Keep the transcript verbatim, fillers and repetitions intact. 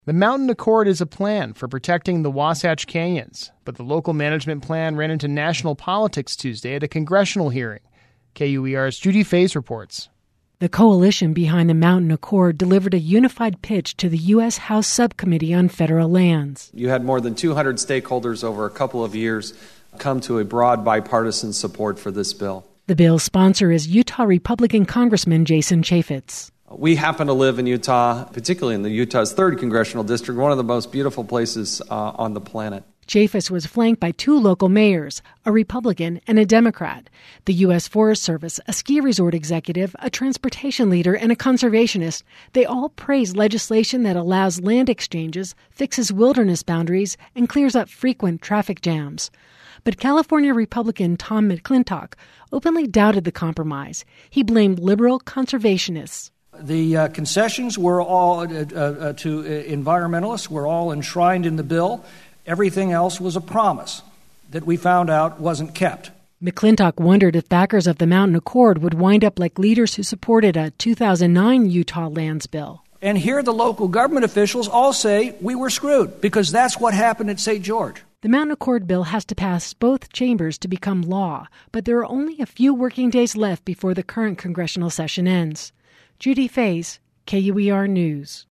The Mountain Accord is a plan for protecting the Wasatch Canyons, but the local management plan ran into national politics Tuesday at a congressional hearing. K U E R's Judy Faze reports. The coalition behind the Mountain Accord delivered a unified pitch to the U S House Subcommittee on Federal Lands. You had more than two hundred stakeholders over a couple of years come to a broad bipartisan support for this bill. The bill's sponsor is Utah Republican Congressman Jason Chaffetz. We happen to live in Utah, particularly in the Utah's third congressional district, one of the most beautiful places uh, on the planet. Chaffetz was flanked by two local mayors, a Republican and a Democrat, the U S Forest Service, a ski resort executive, a transportation leader, and a conservationist. They all praised legislation that allows land exchanges, fixes wilderness boundaries, and clears up frequent traffic jams. But California Republican Tom McClintock openly doubted the compromise. He blamed liberal conservationists. The uh, concessions were all uh, uh, to uh, environmentalists were all enshrined in the bill. Everything else was a promise that we found out wasn't kept. McClintock wondered if backers of the Mountain Accord would wind up like leaders who supported a two thousand nine Utah lands bill. And here the local government officials all say we were screwed because that's what happened at Saint George. The Mountain Accord bill has to pass both chambers to become law, but there are only a few working days left before the current congressional session ends. Judy Faze, K U E R News.